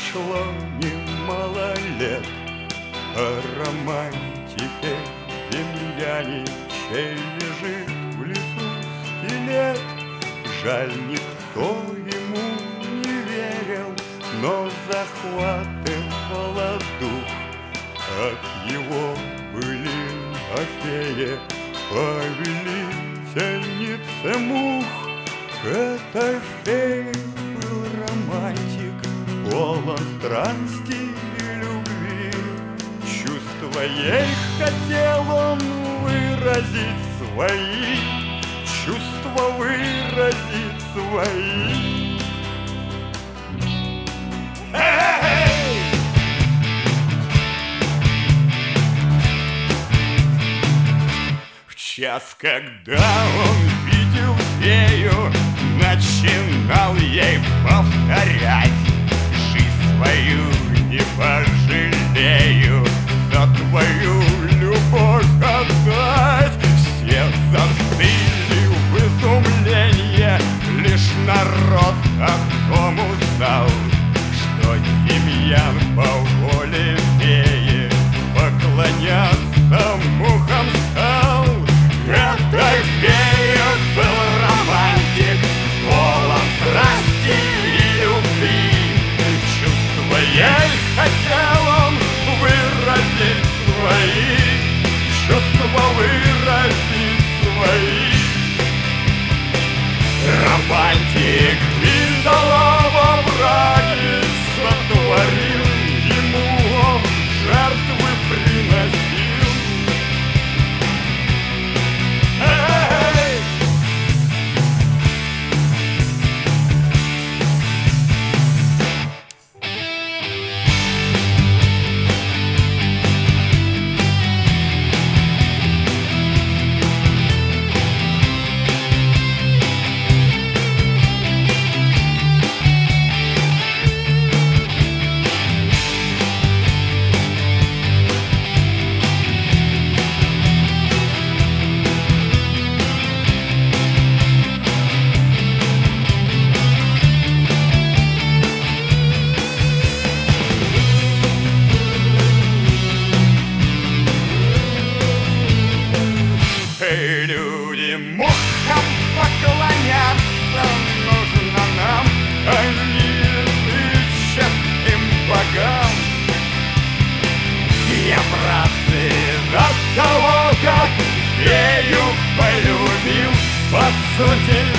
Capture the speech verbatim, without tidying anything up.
прошло немало лет, о романтике Демьяничей лежит в лесу скелет. Жаль, никто ему не верил, но захватывало дух от его былин о фее, повелительнице мух. Этой феей был романтик, полон страсти и любви. Чувства ей хотел он выразить свои, чувства выразить свои. Эй! В час, когда он видел фею, начинал ей повторять: жизнь свою не пожалею, за твою любовь отдать. Все застыли в изумлении, лишь народ о том узнал, что Демьян по воле феи поклоняться мухам стал. Этой феей был романтик, полон страсти и любви. Чувства ей хотел он выразить свои, чувства выразить свои. Романтик Виндалова враги сотворил, ему он жертвы приносил. Эй! Эй, люди, мухам поклоняться нужно нам, они честным богам. Я братцы от того, как фею полюбил, по сути